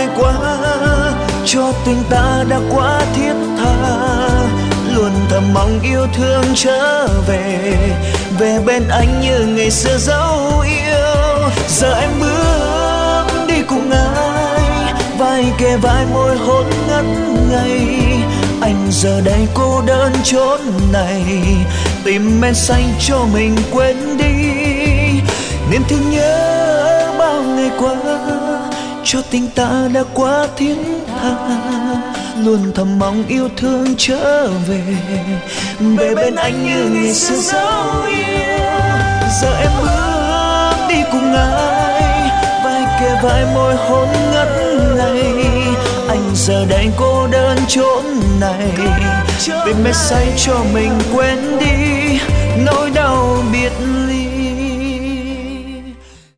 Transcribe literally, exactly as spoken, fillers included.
ngày qua, cho tình ta đã quá thiết tha. Luôn thầm mong yêu thương trở về, về bên anh như ngày xưa dấu yêu. Giờ em bước đi cùng ai, vai kề vai môi hôn ngất ngây. Anh giờ đây cô đơn chốn này, tìm men xanh cho mình quên đi niềm thương nhớ bao ngày qua, cho tình ta đã quá thiết tha. Luôn thầm mong yêu thương trở về, về bên anh như ngày xưa dấu yêu. Giờ em bước đi cùng ai, vai kề vai môi hôn ngất ngây. Anh giờ đây cô đơn chốn này, tìm mê say cho mình quên đi nỗi đau biệt